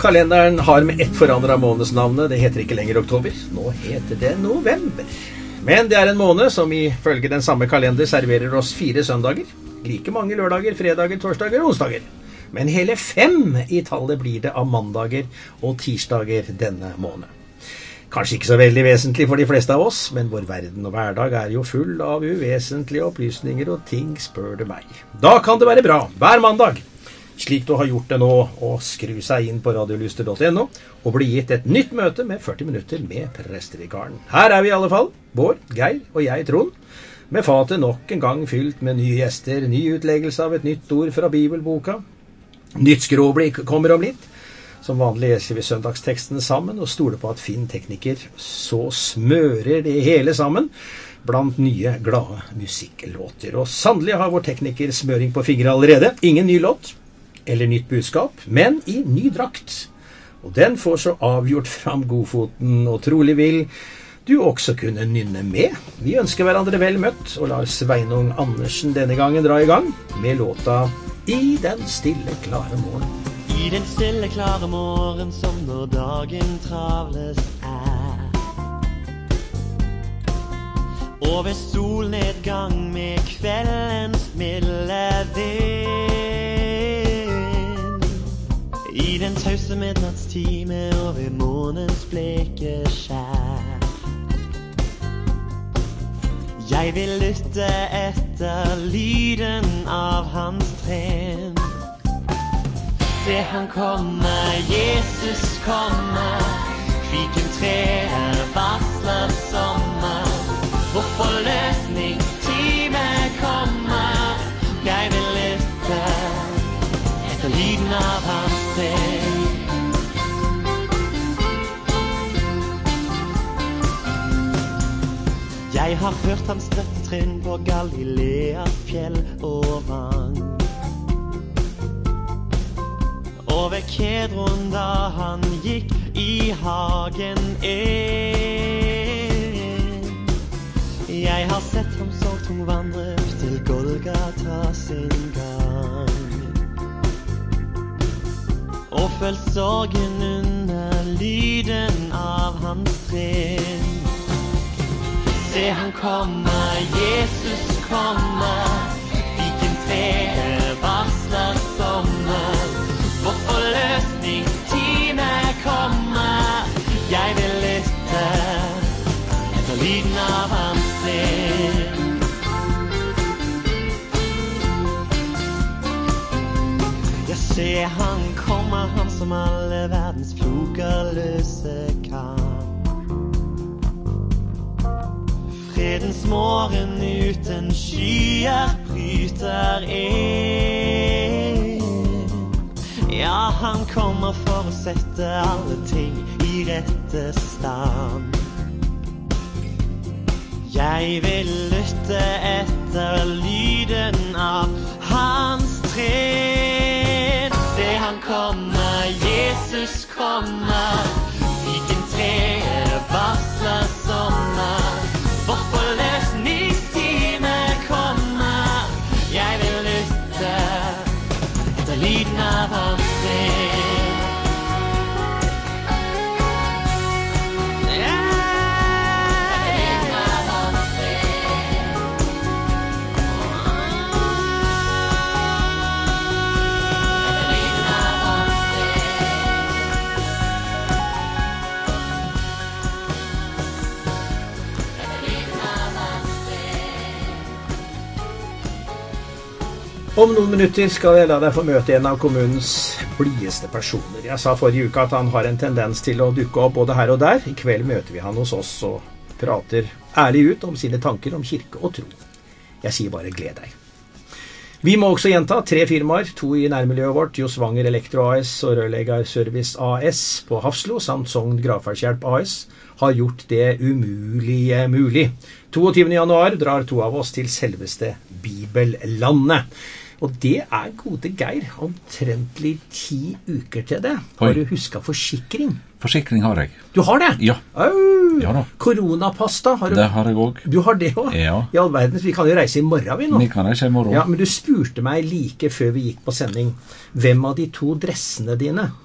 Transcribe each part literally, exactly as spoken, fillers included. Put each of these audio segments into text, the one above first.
kalenderen har med ett forandret månedsnavnet. Det heter ikke lenger oktober. Nå heter det november. Men det er en måned som ifølge den samme kalender serverer oss fire søndager. Like mange lørdager, fredager, torsdager og onsdager. Men hele fem i tallet blir det av mandager og tirsdager denne måneden. Kanskje ikke så veldig vesentlig for de fleste av oss, men vår verden og hverdag er jo full av uvesentlige opplysninger og ting, spør du meg. Da kan det være bra, hver mandag, slik du har gjort det nå, å skru seg inn på radiolyster punktum no og bli gitt et nytt møte med førti minutter med prestevikaren. Her er vi i alle fall, Bård, Geir og jeg, Trond, med fatet nok en gang fylt med nye gjester, ny utleggelse av et nytt ord fra Bibelboka. Nytt skråblikk kommer om litt. Som vanlig leser vi søndagstekstene sammen og stoler på at Finn tekniker så smører det hele sammen blant nye, glade musikklåter. Og sannelig har vår tekniker smøring på fingre allerede. Ingen ny låt eller nytt budskap, men i ny drakt. Og den får så avgjort fram godfoten, og trolig vil du også kunne nynne med. Vi ønsker hverandre vel møtt, og lar Sveinung Andersen denne gangen dra i gang med låta I den stille, klare morgen. I den stille, klare morgen som når dagen travlest er. Og ved solnedgang med kveldens milde vind. I den tause midnattstime og ved månens bleke skær. Jeg vil lytte etter lyden av hans tren. Se han kommer, Jesus kommer, fikentreet varsler sommer, vår forløsningstime kommer, jeg vil lytte etter lyden av hans tren. Jeg har hørt hans trøtte trinn på Galilea, fjell og vang. Og ved Kedron da han gikk i hagen inn. Jeg har sett ham så tung vandre til Golgata sin gang. Og følt sorgen under lyden av hans trinn. Se han kommer, Jesus kommer, fikentreet varsler sommer. Vår forløsningstime kommer, jeg vil lytte etter lyden av hans trinn. Jeg ser han kommer, han som alle verdens floker løse kan. Fredens morgen uten skyer bryter inn. Ja, han kommer for å sette alle ting i rette stand. Jeg vil lytte etter lyden av hans trinn. Se han kommer, Jesus kommer, fikentreet varsler sommer, vår forløsningstime kommer, jeg vil lytte etter lyden av hans Om noen minutter skal jeg la deg få møte en av kommunens blideste personer. Jeg sa forrige uke at han har en tendens til å dukke opp både her og der. I kveld møter vi han hos oss og prater ærlig ut om sine tanker om kirke og tro. Jeg sier bare gled deg. Vi må også gjenta tre firmaer, to i nærmiljøet vårt, Josvanger Elektro A S og Rørlegger Service A S på Hafslo, samt Sogn Gravferdshjelp A S, har gjort det umulige mulig. toogtyvende januar drar to av oss til selveste Bibellandet. Og det er gode Geir, omtrentlig ti uker til det. Har du husket forsikring? Forsikring har jeg. Du har det? Ja. Oh, ja da. Koronapasta har du? Det har jeg også. Du har det også? Ja. I all verdens, vi kan jo reise i morgen vi nå. Vi kan reise i morgen. Ja, men du spurte meg like før vi gikk på sending, hvem av de to dressene dine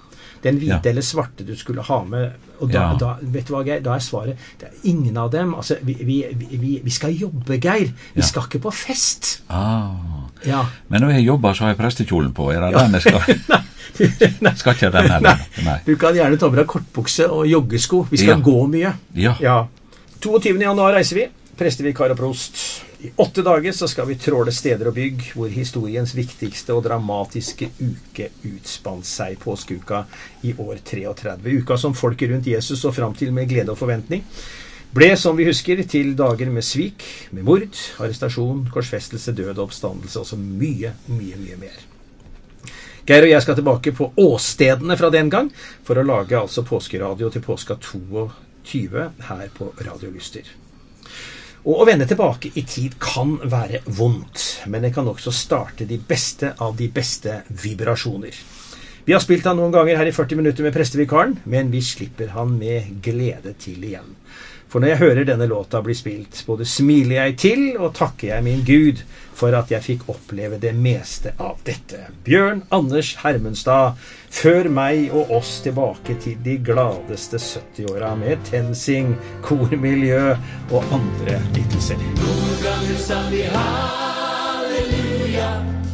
den hvite Ja. eller svarte du skulle ha med. Og da, Ja. da vet du hva, Geir, da er svaret det er ingen av dem. Altså, vi, vi, vi, vi skal jobbe, Geir. Vi Ja. skal ikke på fest. Ah. Ja. Men når jeg jobber, så har jeg prestekjolen på. Er det den jeg skal? Nei. Skal ikke den heller? Nei. Du kan gjerne ta med deg kortbukse og joggesko. Vi skal Ja. gå mye. Ja. Ja. toogtyvende januar reiser vi. Prestevikar og prost. I åtte dager så skal vi tråle steder og bygg hvor historiens viktigste og dramatiske uke utspant seg, påskeuka i år treogtredve. Uka som folket rundt Jesus og fram til med glede og forventning ble, som vi husker, til dager med svik, med mord, arrestasjon, korsfestelse, død og oppstandelse, og så mye, mye, mye mer. Geir og jeg skal tilbake på åstedene fra den gang, for å lage altså påskeradio til påska toogtyve her på Radio Lyster. Og å vende tilbake i tid kan være vondt, men det kan også starte de beste av de beste vibrasjoner. Vi har spilt han noen ganger her i førti minutter med prestevikaren, men vi slipper han med glede til igjen. For når jeg hører denne låta bli spilt, både smiler jeg til og takker jeg min Gud for at jeg fikk oppleve det meste av dette. Bjørn Anders Hermundstad, før meg og oss tilbake til de gladeste sytti-åra med TenSing, kormiljø og andre ytelser. Noen ganger sang vi halleluja.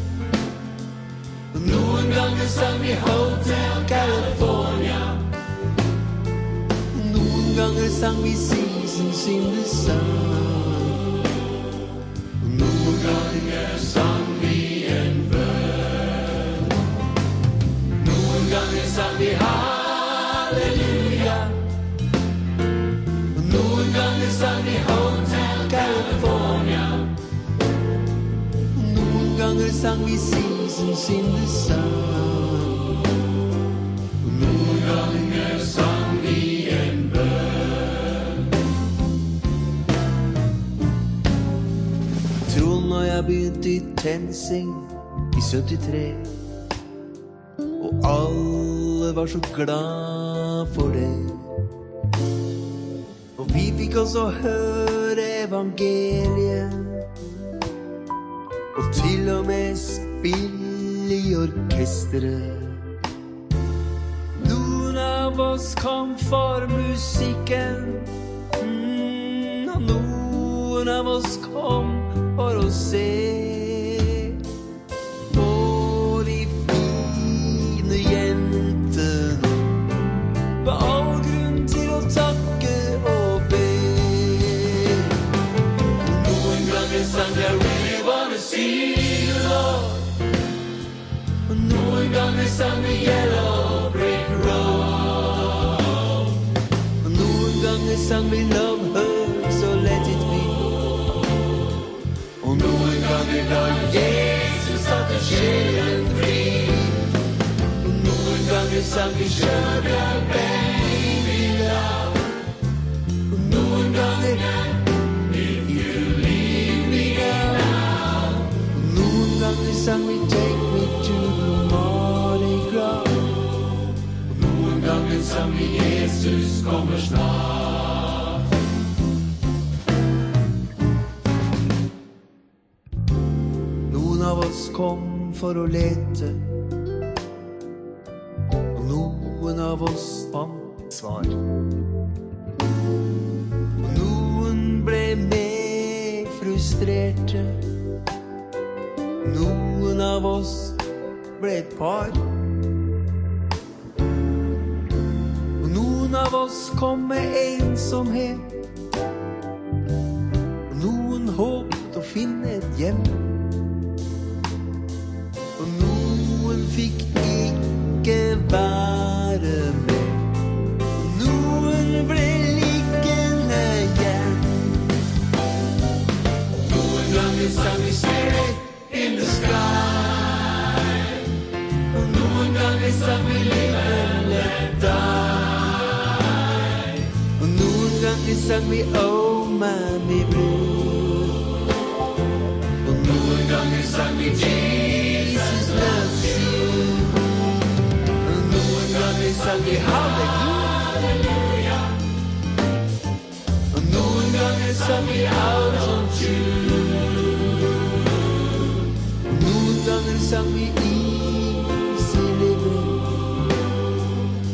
Noen ganger sang vi Hotel California. Noen ganger sang vi Seasons in the Sun. Noen ganger sang vi en bønn. Noen ganger sang vi halleluja. Noen ganger sang vi Hotel California. Noen ganger sang vi Seasons in the Sun. Noen ganger sang vi en bønn. Trond og jeg begynte i TenSing i syttitre, og alle var så glad for det. Og vi fikk også høre evangeliet, og til og med spille i orkestret. Noen av oss kom for musikken, mm, og noen av oss kom for å se på de fine jentene. På all grunn til å takke og be. Noen ganger sang jeg really wanna see you, Lord. Og noen ganger sang vi Yellow Brick Road. Og noen ganger sang vi Love Her, so let it be. Og noen ganger da Jesus satte sjelen fri. Og noen ganger sang vi Sugar Baby Love. Og noen ganger If you leave me now. Og noen ganger sang vi Take me to the Mardi Gras. Og noen ganger sang vi Jesus kommer snart. Noen av oss kom for å lete, og noen av oss fant svar. Og noen ble mer frustrerte, noen av oss ble et par. Og noen av oss kom med ensomhet, og noen håpet å finne et hjem. Og noen fikk ikke være med, noen ble liggende igjen. Noen ganger sang vi Spirit in the sky, og noen ganger sang vi Live and Let Die. Og noen ganger sang vi Oh Mammy Blue. Og noen ganger sang vi Jesus loves you. Og noen ganger sang vi Halleluja. Og noen ganger sang vi Out of June. Og noen ganger sang vi Easy Living.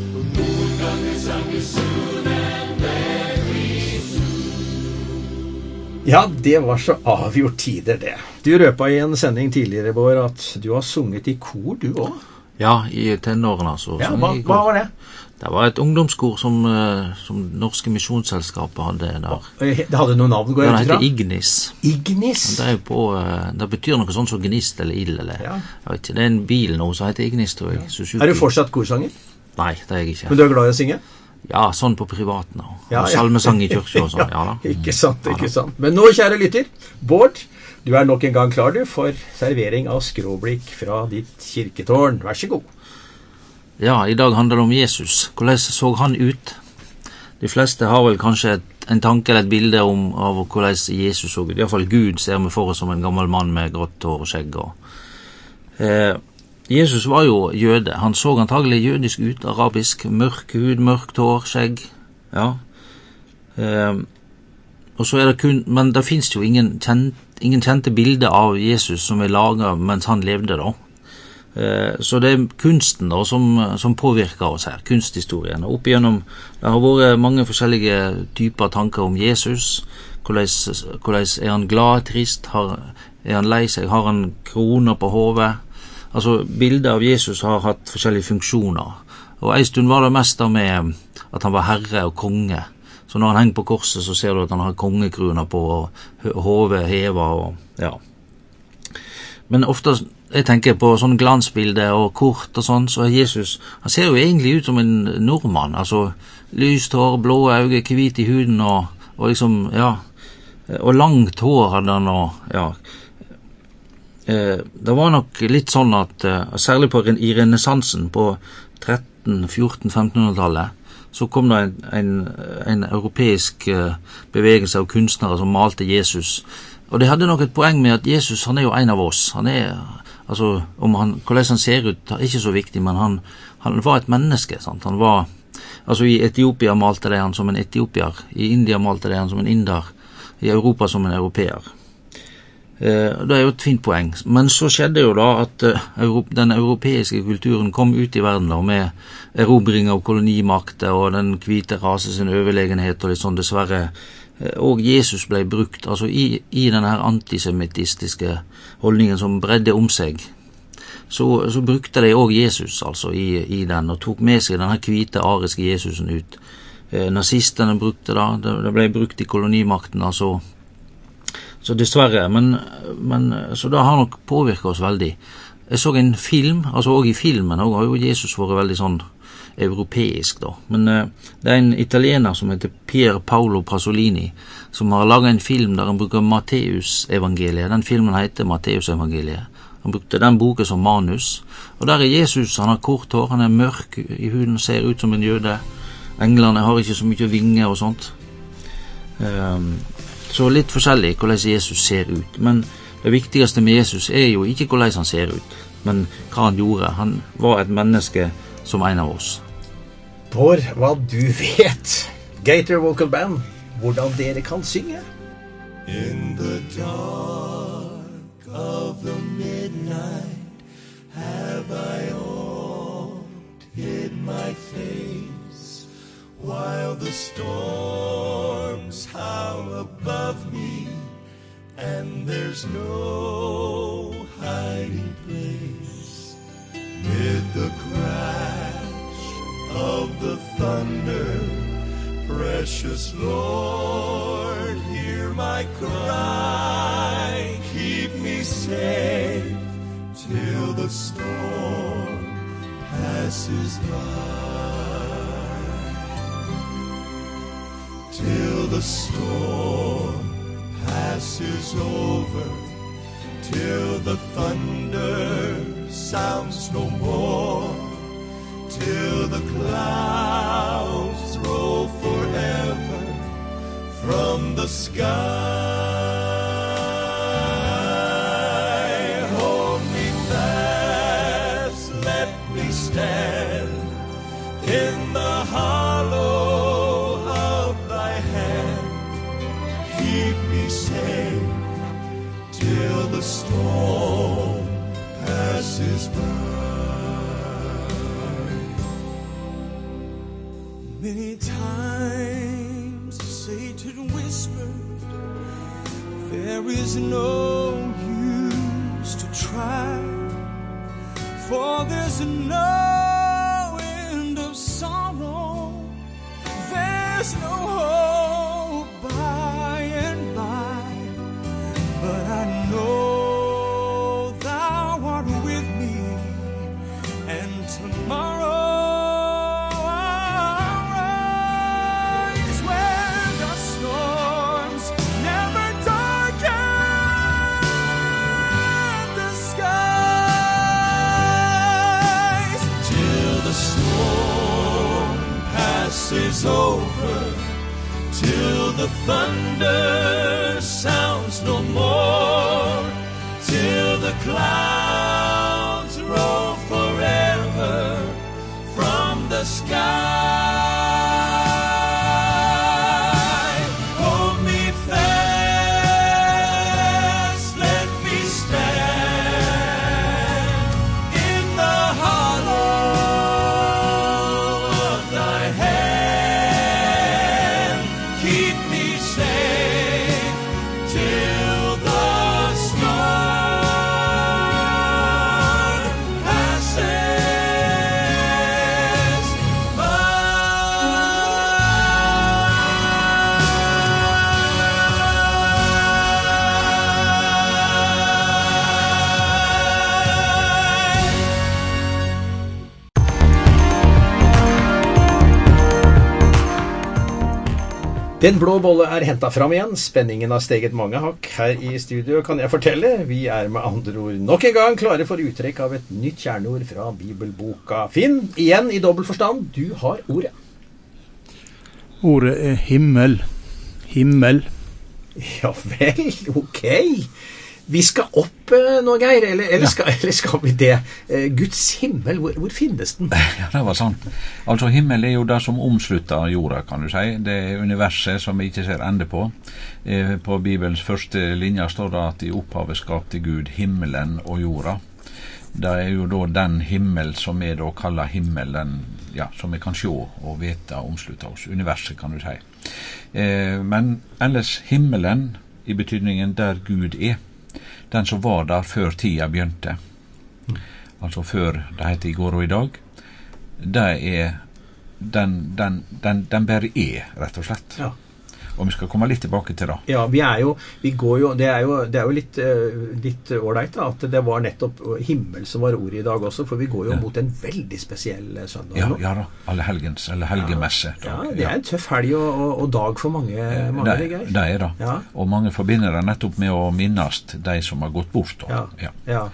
Ja, det var så avgjort tider det. Du røpa i en sending tidligere, Bård, at du har sunget i kor, du også? Ja, i tenårene altså. Ja, hva, hva var det? Det var et ungdomskor som, som Norske Misjonsselskapet hadde der. Det hadde noen navn, går jeg ut fra? Det heter Ignis. Ignis? Det, er på, det betyr noe sånt som gnist eller ild, eller ja. Jeg vet ikke, det er en bil nå som heter Ignis, tror jeg. Ja. Er du fortsatt korsanger? Nei, det er jeg ikke. Men du er glad i å synge? Ja, sånn på privaten og, ja, og salmesang i kirke og sånn, ja, ja da. Ikke sant, ikke ja, sant. Men nå, kjære lytter, Bård, du er nok en gang klar du for servering av skråblikk fra ditt kirketårn. Vær så god. Ja, i dag handler det om Jesus. Hvordan så han ut? De fleste har vel kanskje et, en tanke eller et bilde om av hvordan Jesus så ut. I hvert fall Gud ser vi for oss som en gammel mann med grått hår og skjegg. Og, eh, Jesus var jo jøde. Han så antagelig jødisk ut, arabisk, mørk hud, mørkt hår, skjegg. Ja. Eh, og så er det kun, men det finnes jo ingen, kjent, ingen kjente bilder av Jesus som er laget mens han levde da. Eh, så det er kunsten da som, som påvirker oss her, kunsthistorien. Og opp igjennom, det har vært mange forskjellige typer tanker om Jesus. Hvordan, hvordan er han glad, trist, har, er han lei seg, har han kroner på hodet? Altså, bildet av Jesus har hatt forskjellige funksjoner. Og en stund var det mest da med at han var herre og konge. Så når han henger på korset, så ser du at han har kongekroner på, og hodet hevet, og ja. Men ofte, jeg tenker på sånn glansbilder og kort og sånn, så er Jesus, han ser jo egentlig ut som en nordmann. Altså, lyst hår, blå øyne, hvit i huden, og, og liksom, ja, og langt hår hadde han, og ja. Eh, det var nok litt sånn at eh, særlig på, i renessansen på tretten, fjorten, femtenhundretallet så kom det en, en, en europeisk eh, bevegelse av kunstnere som malte Jesus, og det hadde nok et poeng med at Jesus, han er jo en av oss. Han er, altså, om han, hvordan han ser ut er ikke så viktig, men han, han var et menneske, sant? Han var, altså i Etiopia malte de han som en etiopier, i India malte de han som en inder, i Europa som en europeer. Eh, det er jo et fint poeng, men så skjedde jo da at uh, den europeiske kulturen kom ut i verden da, med erobring av kolonimakter og den hvite rase sin overlegenhet og litt sånn dessverre, uh, og Jesus ble brukt altså i, i denne her antisemitistiske holdningen som bredde om seg, så, så brukte de også Jesus altså i, i den, og tok med seg denne hvite ariske Jesusen ut. Uh, nazistene brukte da, det, det ble brukt i kolonimakten, altså. Så dessverre, men, men så det har nok påvirket oss veldig. Jeg så en film, altså også i filmen, og har jo Jesus vært veldig sånn europeisk da. Men uh, det er en italiener som heter Pier Paolo Pasolini, som har laget en film der han bruker Matteus-evangeliet. Den filmen heter Matteus-evangeliet. Han brukte den boken som manus. Og der er Jesus, han har kort hår, han er mørk i huden, ser ut som en jøde. Englene har ikke så mye vinger og sånt. Um, Så litt forskjellig hvordan Jesus ser ut. Men det viktigste med Jesus er jo ikke hvordan han ser ut, men hva han gjorde. Han var et menneske som en av oss. Bård, hva du vet. Gator Vocal Band, hvordan dere kan synge. In the dark of the midnight have I oft hid my face while the storms howl above me and there's no hiding place. Mid the crash of the thunder, precious Lord, hear my cry. Keep me safe till the storm passes by. Till the storm passes over, till the thunder sounds no more, till the clouds roll forever from the sky. Hold me fast, let me stand in the hollow of thy hand. Keep me safe till the storm passes by. Many times Satan whispered there is no use to try, for there's no end of sorrow, there's no hope by and by, but I know thou art with me, and tomorrow is over, till the thunder sounds no more, till the clouds roll forever from the sky. Hold me fast, let me stand in the hollow of thy hand. Den blå bolle er hentet fram igjen. Spenningen har steget mange hakk. Her i studio kan jeg fortelle, vi er med andre ord nok en gang klare for uttrekk av et nytt kjerneord fra Bibelboka. Finn, igjen i dobbelt forstand, du har ordet. Ordet er himmel. Himmel. Ja vel, ok. Vi skal opp eh, nå, Geir, eller, eller, skal, eller skal vi det? Eh, Guds himmel, hvor, hvor finnes den? Ja, det var sant. Altså, himmel er jo det som omslutter jorda, kan du si. Det er universet som vi ikke ser ende på. Eh, på Bibelens første linje står det at i opphavet skapte Gud himmelen og jorda. Det er jo da den himmel som vi da kaller himmel, den, ja, som vi kan se og vite omslutter oss. Universet, kan du si. Eh, men ellers himmelen, i betydningen der Gud er, den som var der før tida begynte, mm. altså før det heter i går og i dag, det er den, den, den, den bare er, rett og slett. Ja. Og vi skal komme litt tilbake til det. Ja, vi er jo, vi går jo, det er jo, det er jo litt, litt ordentlig da, at det var nettopp himmel som var ordet i dag også, for vi går jo ja. mot en veldig spesiell søndag. Ja, ja da, alle helgens, eller helgemesse. Ja, ja, det er en tøff helg og, og, og dag for mange, mange det, det, det er det. Ja. Og mange forbinder det nettopp med å minnes de som har gått bort. Da. Ja, ja. ja.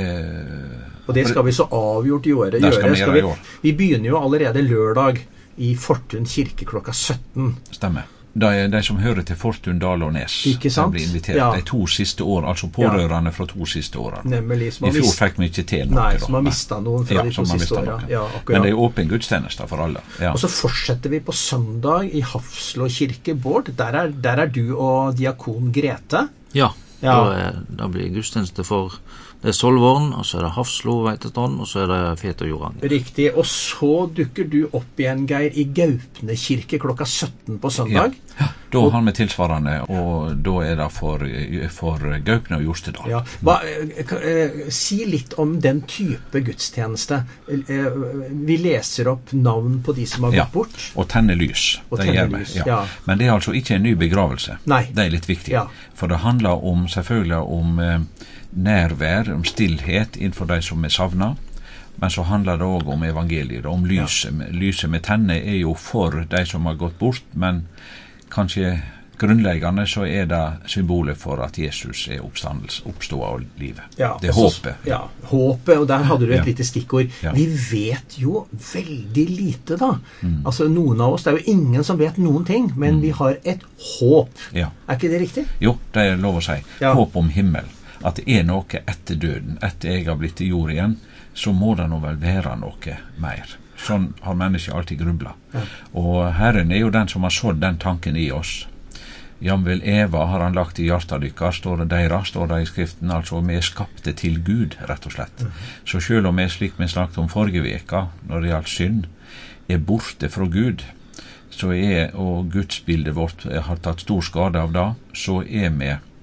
Eh, og det skal vi så avgjort gjøre. gjøre. Skal vi, skal vi, vi begynner jo allerede lørdag i Fortun kirke klokka sytten. Stemmer. Det er de som hører til Fortun, Dal og Nes. Ikke sant? De blir invitert ja. de to siste år, altså pårørende ja. fra to siste årene. Nemlig, I fjor fikk vi ikke til noe. Nei, som har mistet noen fra ja, de to siste årene. Ja, men det er åpen gudstjeneste for alle. Ja. Og så fortsetter vi på søndag i Hafslå kirke, Bård. Der er, der er du og diakon Grete. Ja, ja. Da, er, da blir gudstjeneste for det er Solvorn, og så er det Hafslo, Veitestrand, og så er det Fet og Jorang. Riktig, og så dukker du opp igjen, Geir, i Gaupne kirke klokka sytten på søndag. Ja, da og, har vi tilsvarende, og da er det for, for Gaupne og Jostedal. Ja. Hva, eh, si litt om den type gudstjeneste. Eh, vi leser opp navn på de som har gått ja, bort. Og tenner lys. Og tenner lys, ja. ja. Men det er altså ikke en ny begravelse. Nei. Det er litt viktig. Ja. For det handler om, selvfølgelig om eh, nærvær, om stillhet innenfor de som er savnet, men så handler det også om evangeliet, om lyset. Ja. Lyset med tenne er jo for de som har gått bort, men kanskje grunnleggende så er det symbolet for at Jesus er oppstå av livet. Ja, det er håpet. Ja, håpet, og der hadde du et ja. lite stikkord. Ja. Vi vet jo veldig lite da. Mm. Altså noen av oss, det er jo ingen som vet noen ting, men mm. vi har et håp. Ja. Er ikke det riktig? Jo, det er lov å si. Ja. Håp om himmel. At det er noe etter døden, etter jeg har blitt til jord igjen, så må det nå vel være noe mer. Sånn har mennesket alltid grublet. Ja. Og Herren er jo den som har sådd den tanken i oss. Jamvel Eva har han lagt i hjertet dykker, står det deira, står det i skriften, altså vi er skapte til Gud, rett og slett. Mm. Så selv om vi, slik vi snakket om forrige veka, når det gjaldt synd, er borte fra Gud, så er, og Guds bilde vårt har tatt stor skade av det, så er vi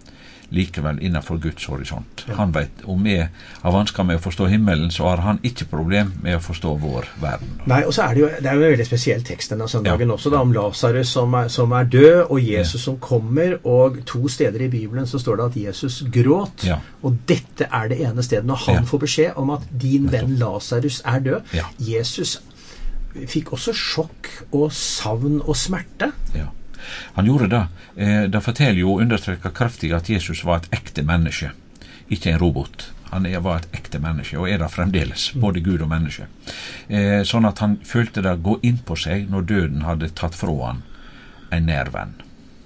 likevel innenfor Guds horisont. Han vet, om vi har vansker med å forstå himmelen, så har han ikke problem med å forstå vår verden. Nei, og så er det jo, det er jo en veldig spesiell tekst denne søndagen Ja. også, da, om Lazarus som er, som er død, og Jesus Ja. som kommer, og to steder i Bibelen så står det at Jesus gråt, Ja. og dette er det ene stedet når han Ja. får beskjed om at din venn Lazarus er død. Ja. Jesus fikk også sjokk og savn og smerte. Ja. Han gjorde det. Eh, det forteller jo og understreker kraftig at Jesus var et ekte menneske, ikke en robot. Han er, var et ekte menneske, og er det fremdeles, både Gud og menneske. Eh, sånn at han følte det gå inn på seg når døden hadde tatt fra han en nær venn.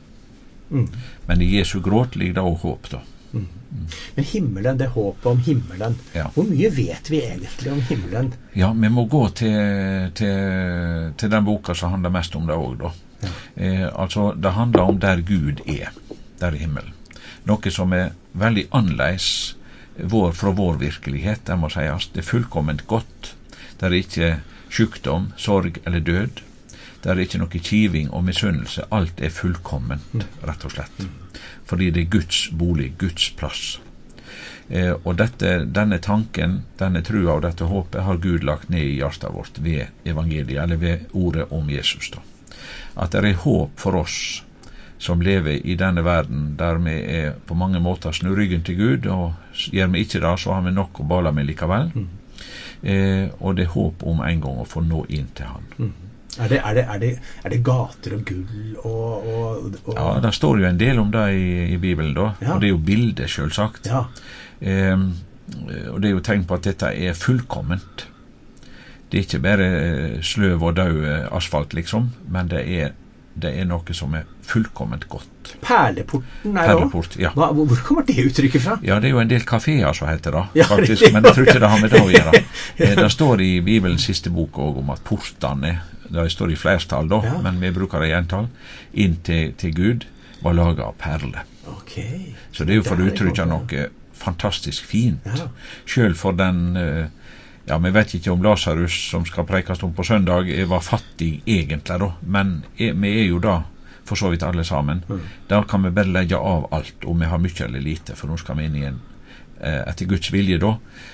Mm. Men i Jesu gråt ligger det også håp, da. Men himmelen, det håpet om himmelen. Ja. Hvor mye vet vi egentlig om himmelen? Ja, vi må gå til, til, til den boka som handler mest om det også, da. Ja. Eh, altså, det handler om der Gud er, der i himmelen. Noe som er veldig annerledes vår, fra vår virkelighet, det må sies. Det er fullkomment godt. Det er ikke sykdom, sorg eller død. Det er ikke noe kiving og misunnelse. Alt er fullkomment, rett og slett. Fordi det er Guds bolig, Guds plass. Eh, og dette, denne tanken, denne trua og dette håpet har Gud lagt ned i hjertet vårt ved evangeliet, eller ved ordet om Jesus, da. At det er håp for oss som lever i denne verden, der vi er på mange måter snur ryggen til Gud, og gjør vi ikke det, så har vi nok å bala med likevel. Mm. Eh, og det er håp om en gang å få nå inn til han. Mm. Er det, er, det, er, det, er det gater og gull og, og, og Ja, det står jo en del om det i, i Bibelen, da. Ja. Og det er jo bildet, selvsagt. Ja. Eh, og det er jo tegn på at dette er fullkomment. Det er ikke bare sløv og død asfalt, liksom, men det er, det er noe som er fullkomment godt. Perleporten er Perleport, også. ja. Hva, hvor kommer det uttrykket fra? Ja, det er jo en del kaféer som heter det, Ja, faktisk, riktig. men jeg tror ikke det har med det å gjøre. Eh, Det står i Bibelens siste bok også om at portene, det står i flerstall da, Ja. men vi bruker det i entall, inn til, til Gud, var laget av perle. Ok. Så det er jo for å Der er uttrykke det. noe fantastisk fint. Ja. Selv for den, eh, ja, vi vet ikke om Lazarus som skal prekast om på søndag eh, var fattig egentlig da, men eh, vi er jo da for så vidt alle sammen. Mm. Da kan vi bare legge av alt, om vi har mye eller lite, for nå skal vi inn i en, eh, etter Guds vilje da,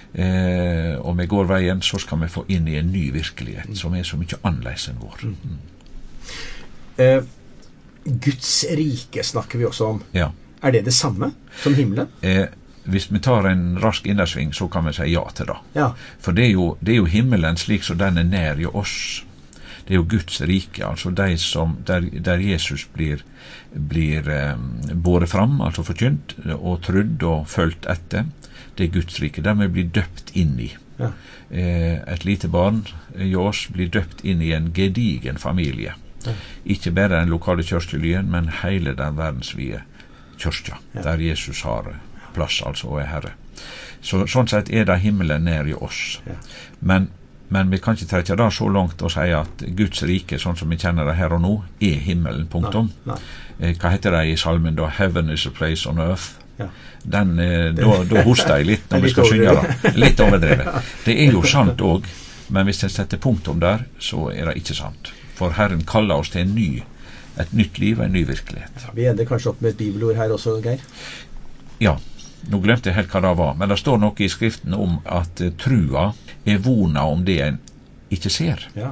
eh, og vi går veien, så skal vi få inn i en ny virkelighet, Mm. som er så mye annerledes enn vår. Mm. Eh, Guds rike snakker vi også om. Ja. Er det det samme som himmelen? Eh, hvis vi tar en rask innersving, så kan vi si ja til det. Ja. For det er jo, det er jo himmelen slik som den er nær i oss. Det er jo Guds rike, altså de som, der, der Jesus blir, blir eh, båret fram, altså forkynt, og trudd og følt etter. Det er Guds rike, der vi blir døpt inn i. Ja. Eh, et lite barn i oss blir døpt inn i en gedigen familie. Ja. Ikke bare den lokale kjørstelyen, men hele den verdensvide kjørstja, Ja. der Jesus har plass, altså, og er Herre. Så, sånn sett er det himmelen nær i oss. Ja. Men, men vi kan ikke trekke det så langt og si at Guds rike, sånn som vi kjenner det her og nå, er himmelen, punktum. Nei, Eh, hva heter det i salmen da? Heaven is a place on earth. Ja. Den, eh, da, da hoster jeg litt Det er når vi litt skal synge overdrevet. det. Litt overdrevet. Det er jo sant også, men hvis en setter punktum der, så er det ikke sant. For Herren kaller oss til en ny, et nytt liv og en ny virkelighet. Vi ender kanskje opp med et bibelord her også, Geir. Ja, nå glemte jeg helt hva det var, men det står noe i skriften om at eh, trua er vona om det en ikke ser. Ja.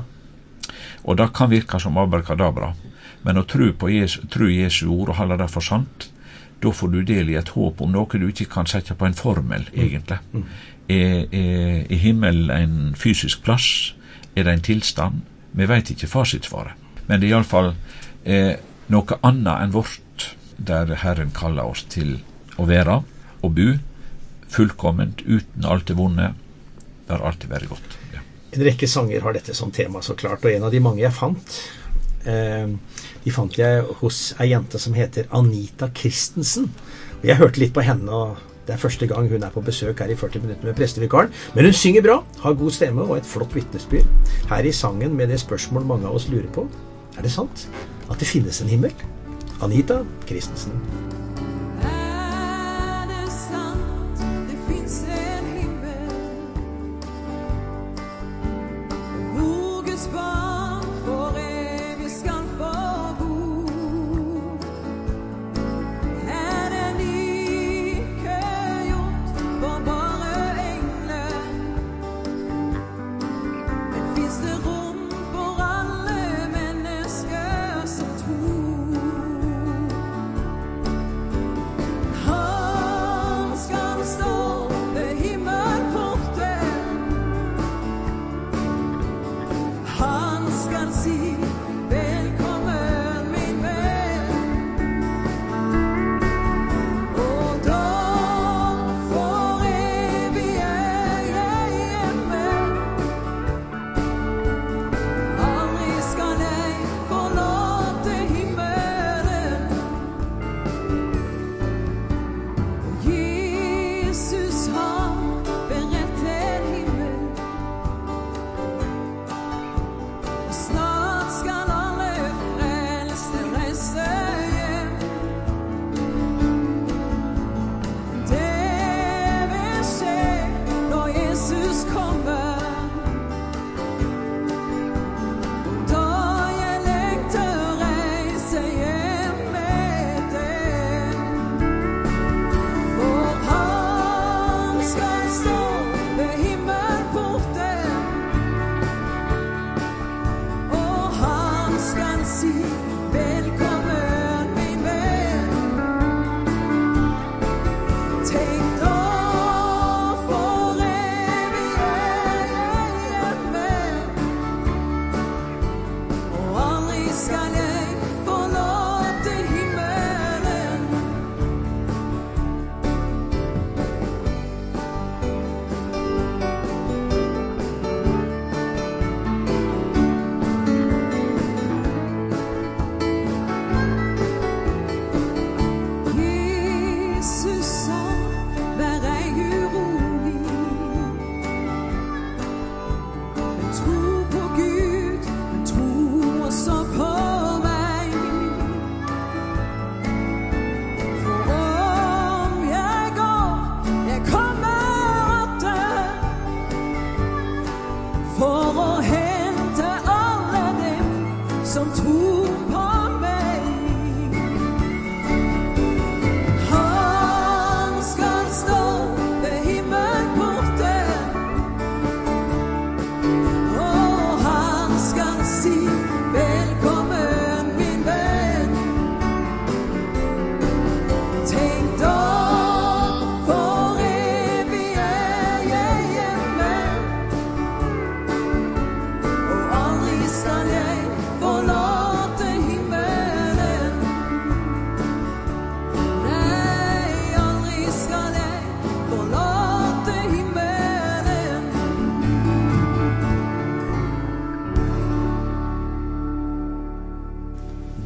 Og det kan virke som abracadabra, men å tro på Jesu, tro Jesu ord og holde det for sant, da får du del i et håp om noe du ikke kan sette på en formel, egentlig. Mm. Er, er, er himmel en fysisk plass? Er det en tilstand? Vi vet ikke fasitsvaret. Men det er i alle fall eh, noe annet enn vårt, der Herren kaller oss til å være og bo, fullkomment, uten alt det vonde. Det har alltid vært godt. Ja. En rekke sanger har dette som tema, så klart, og en av de mange jeg fant, eh, de fant jeg hos ei jente som heter Anita Christensen. Og jeg hørte litt på henne, og det er første gang hun er på besøk her i førti minutter med prestevikaren. Men hun synger bra, har god stemme og et flott vitnesbyrd. Her i sangen med det spørsmål mange av oss lurer på: er det sant at det finnes en himmel? Anita Christensen. Er det sant, det finns en himmel hvor Guds barn for evig skal få bo. Er den i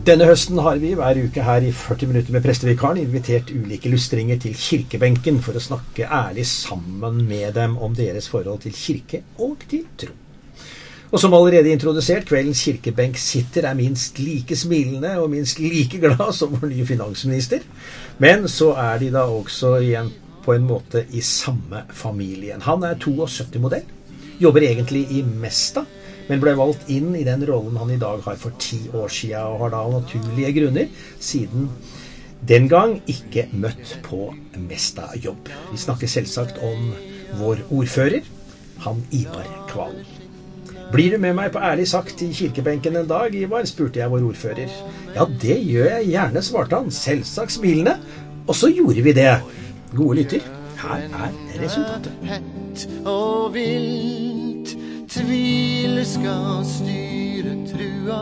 Denne høsten har vi hver uke her i førti minutter med prestevikaren invitert ulike lustringer til kirkebenken for å snakke ærlig sammen med dem om deres forhold til kirke og til tro. Og som allerede introdusert, kveldens kirkebenk sitter er minst like smilende og minst like glad som vår nye finansminister. Men så er de da også igjen på en måte i samme familien. Han er syttito modell, jobber egentlig i Mesta, men ble valgt inn i den rollen han i dag har for ti år siden, og har da naturlige grunner siden den gang ikke møtt på Mesta-jobb. Vi snakker selvsagt om vår ordfører, han Ivar Kvalen. Blir du med meg på ærlig sagt i kirkebenken en dag, Ivar, spurte jeg vår ordfører. Ja, det gjør jeg gjerne, svarte han, selvsagt smilende, og så gjorde vi det. Gode lytter, her er resultatet. Hett og vilt, tvil skal styre trua.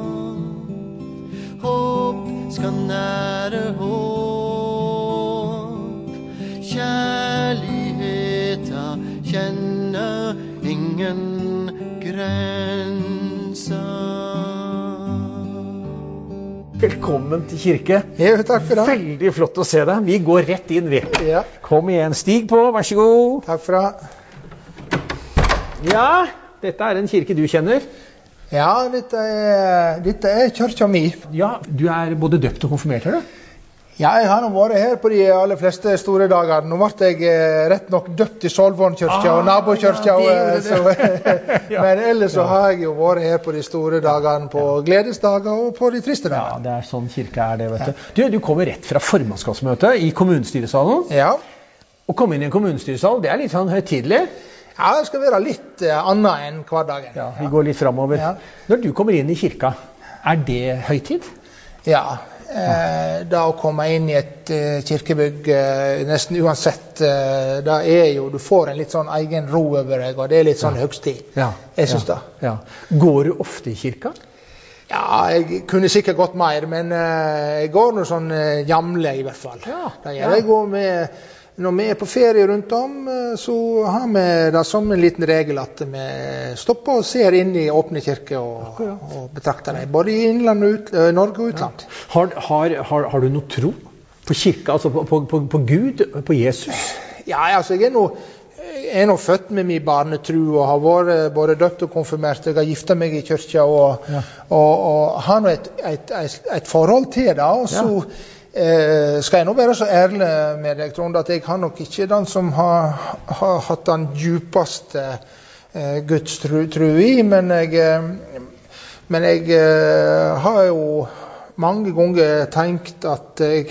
Håp skal nære håp. Kjærligheta kjenner ingen grenser. Velkommen til kirke. Ja, takk for det. Veldig flott å se deg. Vi går rett inn, vi. Ja. Kom igjen, stig på, vær så god. Takk for det. Ja, dette er en kirke du kjenner. Ja, dette er, dette er kyrkja mi. Ja, du er både døpt og konfirmert, er du? Ja, jeg har nå vært her på de aller fleste store dager. Nå ble jeg eh, rett nok døpt i Solvorn-kyrkja Ah, og nabokyrkja. ja, og, det så, Ja. Men ellers så Ja. har jeg jo vært her på de store dagene, på gledesdager og på de triste Ja, dagene. det er sånn kirke er det, vet du. Du, du kommer rett fra formannskapsmøtet i kommunestyresalen. Ja. Å komme inn i en kommunestyresal, det er litt sånn høytidelig. Ja, det skal være litt eh, annet enn hverdagen. Ja, vi går litt fremover. Ja. Når du kommer inn i kirka, er det høytid? Ja, eh, da å komme inn i et eh, kirkebygg eh, nesten uansett, eh, da er jo, du får en litt sånn egen ro over deg, og det er litt sånn høgstid. Ja. Jeg synes ja. det. Ja. Går du ofte i kirka? Ja, jeg kunne sikkert gått mer, men eh, jeg går noe sånn eh, jamle i hvert fall. Ja, Da ja. gjør jeg går med, når vi er på ferie rundt om, eh, så har vi det som en liten regel at vi stopper og ser inn i åpne kirker og, og betrakter dem, både i innland og ut, eh, Norge og utland. Har, har, har, har du noe tro på kirka, altså på, på, på, på Gud, på Jesus? Ja, altså jeg er nå jeg er nå født med min barnetro og har vært både døpt og konfirmert. Jeg har giftet meg i kyrkja og, Ja. og, og har nå et, et, et, et forhold til det. Og så eh, skal jeg nå være så ærlig med deg, Trond, at jeg har nok ikke den som har, har hatt den djupeste eh, Guds tro, tro i, men jeg, eh, men jeg eh, har jo mange ganger tenkt at jeg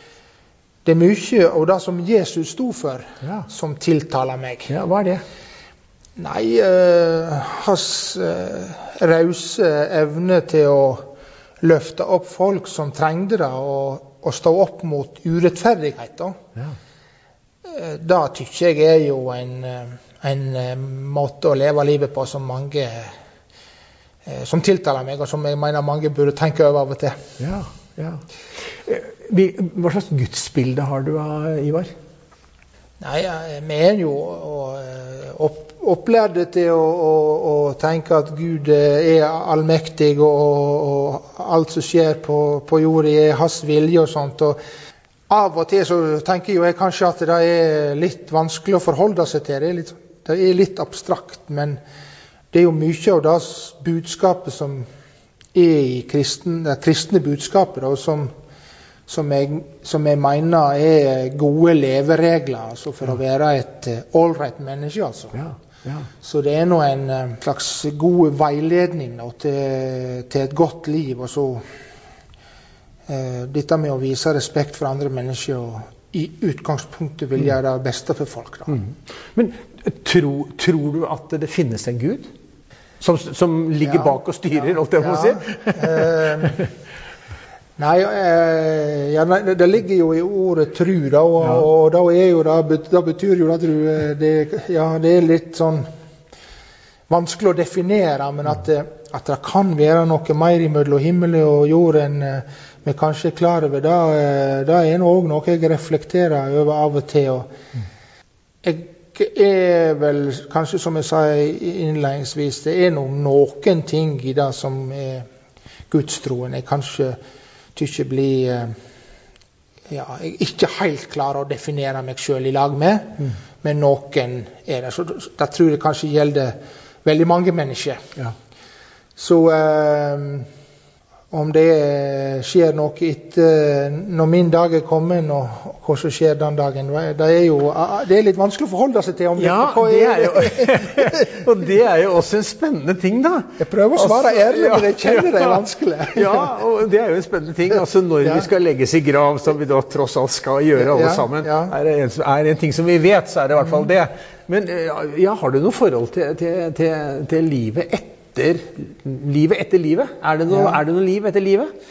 det er mye av det som Jesus sto for, Ja. som tiltaler meg. Ja, hva er det? Nei, eh, hans eh, rause evne til å løfte opp folk som trengte det, og, og stå opp mot urettferdighet. Da. Ja. Eh, Det tykker jeg er jo en, eh, en eh, måte å leve livet på som mange eh, som tiltaler meg, og som jeg mener mange burde tenke over av og til. Ja, ja. Eh, vi- Hva slags gudsbilde har du av Ivar? Nei, jeg- vi er jo og, eh, opp, opplærte til å, å, å tenke at Gud eh, er allmektig, og, og alt som skjer på, på jorda er hans vilje og sånt. Og av og til så tenker jo jeg kanskje at det er litt vanskelig å forholde seg til. Det er litt, det er litt abstrakt, men det er jo mye av det budskapet som er i kristen, det kristne budskapet, da, som Som jeg, som jeg mener er gode leveregler, altså for å være et ålreit menneske. Altså. Ja, ja. Så det er nå en eh, slags god veiledning da, til, til et godt liv. Og så eh, dette med å vise respekt for andre mennesker og i utgangspunktet vil gjøre det beste for folk. Da. Mm. Men tro, tror du at det finnes en Gud? Som, som ligger Ja, bak og styrer, holdt jeg på å ja, si? eh, Nei, eh, ja, nei, det ligger jo i ordet tru, da, og, Ja. og da, er jo, da, da betyr jo at du, eh, det, ja, det er litt sånn vanskelig å definere, men at, det- at det kan være noe mer imellom himmel og jord enn eh, vi kanskje er klar over. Da, eh, da er også noe jeg reflekterer over av og til. Og jeg er vel, kanskje som jeg sa innledningsvis, det er noen, noen ting i det som er gudstroen. Jeg kanskje ikke blir eh, ja, jeg ikke helt klarer å definere meg selv i lag med, mm. men noen er det. Så det tror jeg kanskje gjelder veldig mange mennesker. Ja. Så eh, om det skjer noe etter når min dag er kommet, og hva som skjer den dagen, det er jo det er litt vanskelig å forholde seg til. Om ja, det, det er jo, og det er jo også en spennende ting, da. Jeg prøver å svare altså, ærlig, men jeg kjenner det er vanskelig. Ja, og det er jo en spennende ting. Altså når ja. vi skal legges i grav, som vi da tross alt skal gjøre alle ja, sammen, ja. Er, det en, er det en ting som vi vet, så er det i hvert fall det. Men ja, har du noe forhold til, til, til, til livet etter? Livet etter livet? Er det, noe, ja. er det noe liv etter livet?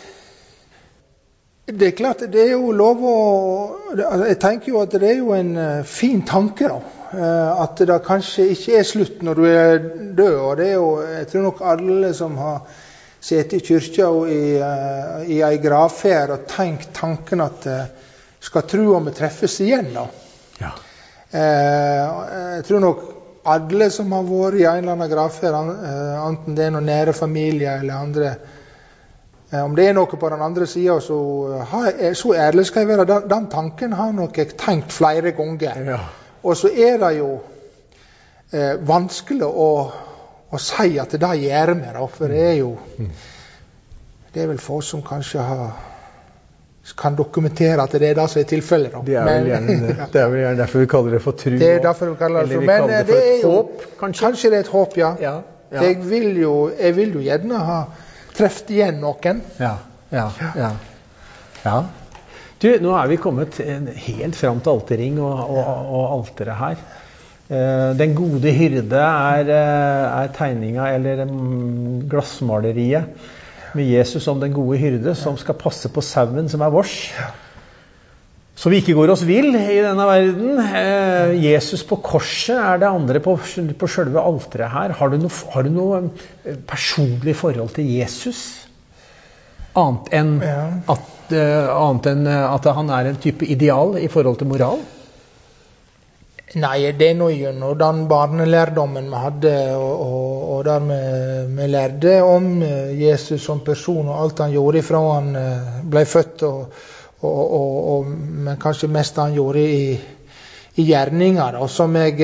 Det er klart, det er jo lov å... Jeg tenker jo at det er jo en fin tanke da. At det kanskje ikke er slutt når du er død. Og det er jo, jeg tror nok alle som har sett i kyrkja og i, i en gravferd og tenkt tanken at skal tro om vi treffes igjen da. Ja. Jeg tror nok alle som har vært i en eller annen gravferd, enten det er noen nære familie eller andre, om det er noe på den andre siden, så, så ærlig skal jeg være. Den, den tanken har nok jeg tenkt flere ganger. Ja. Og så er det jo eh, vanskelig å, å si at det gjør vi, da, for det er jo det er vel folk som kanskje har kan dokumentere at det er det som er tilfellet. Da. Det er vel gjerne det. Det er vel gjerne derfor vi kaller det for tro. Det er derfor vi kaller det for, men det, det er jo, håp, kanskje? Kanskje det er et håp, ja. ja, ja. Jeg, vil jo, jeg vil jo gjerne ha treft igjen noen. Ja, ja, ja. ja. Du, nå er vi kommet helt fram til alterring og, og, og alteret her. Den gode hyrde er, er tegninga eller glassmaleriet med Jesus som den gode hyrde som skal passe på sauen som er vårs. Så vi ikke går oss vill i denne verden. Eh, Jesus på korset er det andre på, på selve alteret her. Har du, noe, har du noe personlig forhold til Jesus? Annet enn, ja. at, uh, annet enn at han er en type ideal i forhold til moral? Nei, det er noe gjennom den barnelærdommen vi hadde, og, og, og der vi, vi lærte om Jesus som person, og alt han gjorde ifra han ble født, og, og, og, og, men kanskje mest han gjorde i, i gjerninger, og som jeg,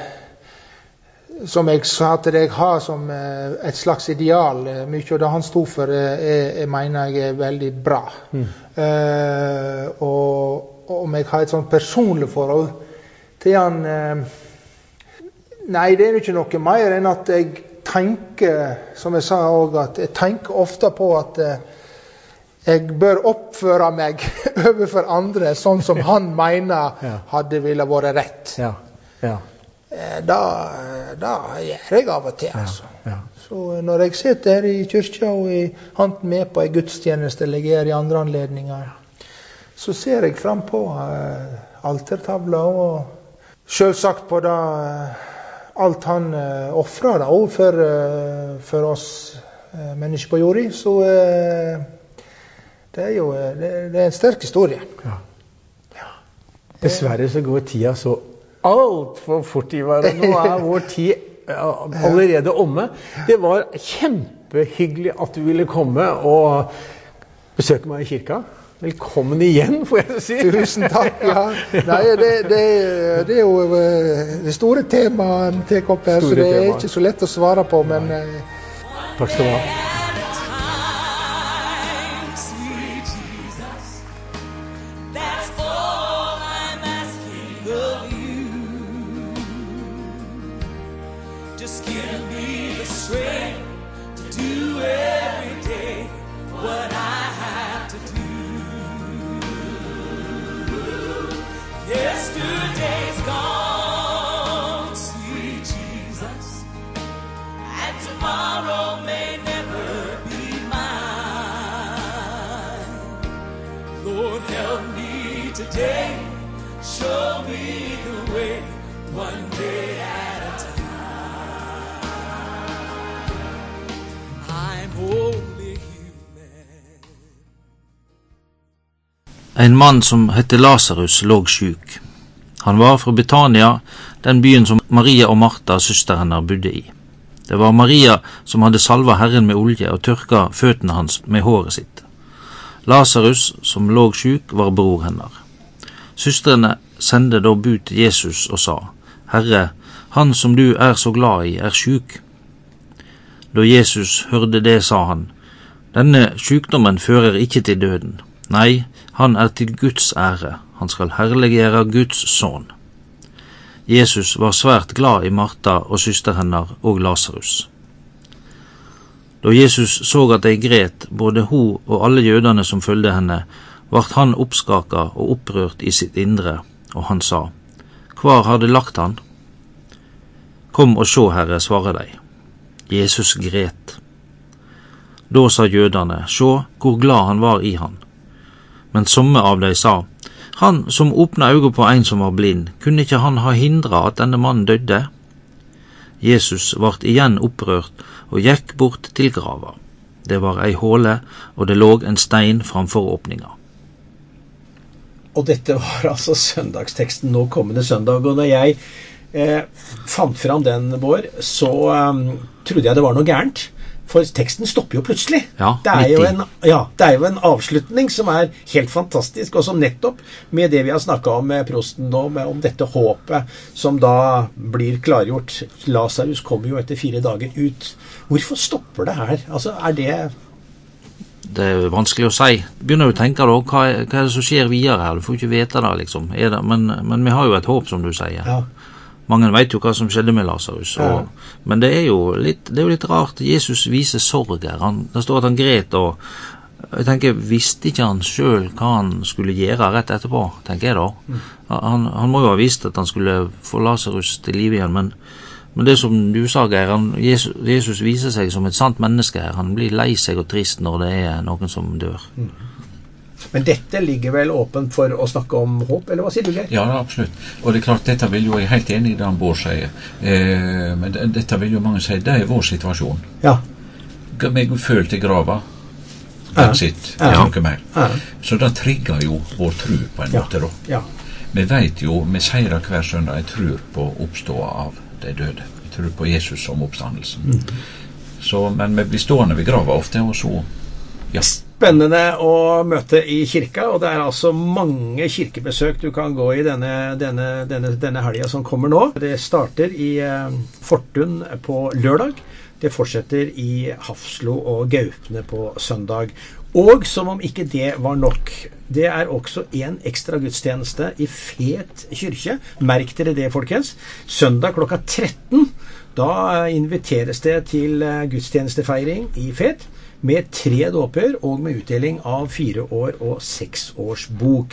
som jeg sa til deg, har som et slags ideal. Mye av det han stod for, er, jeg mener jeg er veldig bra. Mm. Uh, og, og om jeg har et sånt personlig forhold til han, eh, nei, det er jo ikke noe mer enn at jeg tenker, som jeg sa også, at jeg tenker ofte på at eh, jeg bør oppføre meg overfor andre, sånn som han mener ja. hadde ville vært rett. Ja. Ja. Eh, da, da gjør jeg av og til, altså. Ja. Ja. Så når jeg sitter her i kyrkja og er han med på en gudstjeneste, eller jeg er i andre anledninger, så ser jeg frem på eh, altertavla og selvsagt på det, alt han uh, offrer da, for, uh, for oss uh, mennesker på jorda, så uh, det er jo det, det er en sterk historie. Ja. Ja. Dessverre så går tida så alt for fort i hverandre. Nå er vår tid uh, allerede omme. Det var kjempehyggelig at du ville komme og besøke meg i kirka. Velkommen igjen, får jeg si. Tusen takk, ja. Nei, det, det, det er jo det store temaet til opp her, store så det er tema. Ikke så lett å svare på, men... Takk skal du ha. En mann som hette Lazarus låg syk. Han var fra Betania, den byen som Maria og Martha, søster hennes, bodde i. Det var Maria som hadde salva Herren med olje og tørka føttene hans med håret sitt. Lazarus, som lå sjuk, var bror hennar. Søstrene sendte da bud til Jesus og sa, Herre, han som du er så glad i, er sjuk. Da Jesus hørte det, sa han, denne sjukdommen fører ikke til døden. Nei, han er til Guds ære. Han skal herliggjøre Guds sønn. Jesus var svært glad i Martha og søster hennar og Lazarus. Da Jesus så at de gret, både hun og alle jødene som følgde henne, vart han oppskaka og opprørt i sitt indre, og han sa, Hvar har det lagt han? Kom og sjå, Herre, svarer de. Jesus gret. Da sa jødene, sjå hvor glad han var i han. Men somme av de sa, han som åpna øynene på en som var blind, kunne ikke han ha hindra at denne mannen døde? Jesus vart igjen opprørt og gikk bort til grava. Det var ei håle, og det lå en stein framfor åpninga. Og dette var altså søndagsteksten nå kommende søndag, og når jeg eh, fant fram den vår, så um, trodde jeg det var noe gærent. For teksten stopper jo plutselig. Ja, det, er jo en, ja, det er jo en avslutning som er helt fantastisk, og som nettopp med det vi har snakket om med prosten nå, med, om dette håpet som da blir klargjort. Lazarus kommer jo etter fire dager ut. Hvorfor stopper det her? Altså, er det... Det er vanskelig å si. Begynner du å tenke da, hva er, hva er det som skjer videre her? Du får ikke vite det, liksom. Er det, men, men vi har jo et håp, som du sier. Ja. Mange vet jo hva som skjedde med Lazarus, ja. Men det er jo litt, det er jo litt rart. Jesus viser sorg her. Han, det står at han gret, og jeg tenker, visste ikke han selv hva han skulle gjøre rett etterpå, tenker jeg da. Mm. Han, han må jo ha visst at han skulle få Lazarus til liv igjen, men, men det som du sa, Geir, han, Jesus, Jesus viser seg som et sant menneske her. Han blir lei seg og trist når det er noen som dør. Mm. Men dette ligger vel åpent for å snakke om håp, eller hva sier du, Geir? Ja, absolutt. Og det er klart, dette vil jo, jeg er helt enig i det han Bård sier, eh, men det, dette vil jo mange si, det er vår situasjon. Ja. Meg følt i grava, that's ja. it, ja. noe mer. Ja. Så det trigger jo vår tro på en ja. måte da. Ja. Vi vet jo, vi sier det hver søndag, jeg tror på oppståa av de døde. Jeg tror på Jesus som oppstandelsen. Mm. Så, men vi blir stående ved grava ofte, og så, ja. Spennende å møte i kirka, og det er altså mange kirkebesøk du kan gå i denne, denne, denne, denne helga som kommer nå. Det starter i eh, Fortun på lørdag, det fortsetter i Hafslo og Gaupne på søndag. Og som om ikke det var nok, det er også en ekstra gudstjeneste i Fet kyrkje. Merk dere det, folkens. Søndag klokka tretten, da inviteres det til gudstjenestefeiring i Fet, med tre dåper og med utdeling av fire år og seks års bok.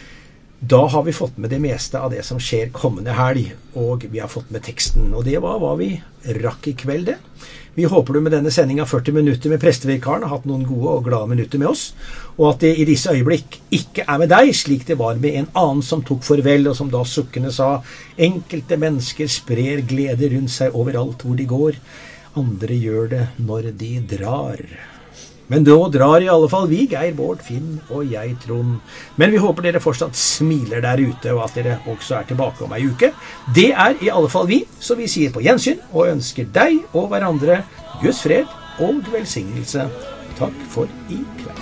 Da har vi fått med det meste av det som skjer kommende helg, og vi har fått med teksten. Og det var hva vi rakk i kveld, det. Vi håper du med denne sendingen førti minutter med prestevikaren har hatt noen gode og glade minutter med oss, og at det i disse øyeblikk ikke er med deg, slik det var med en annen som tok farvel, og som da sukkende sa, enkelte mennesker sprer glede rundt seg overalt hvor de går, andre gjør det når de drar. Men da drar i alle fall vi, Geir, Bård, Finn og jeg, Trond. Men vi håper dere fortsatt smiler der ute, og at dere også er tilbake om ei uke. Det er i alle fall vi, så vi sier på gjensyn, og ønsker deg og hverandre Guds fred og velsignelse. Takk for i kveld.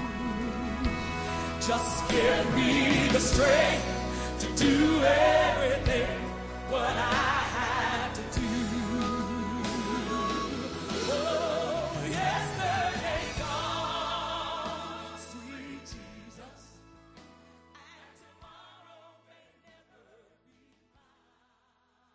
Just give me the strength to do everything what I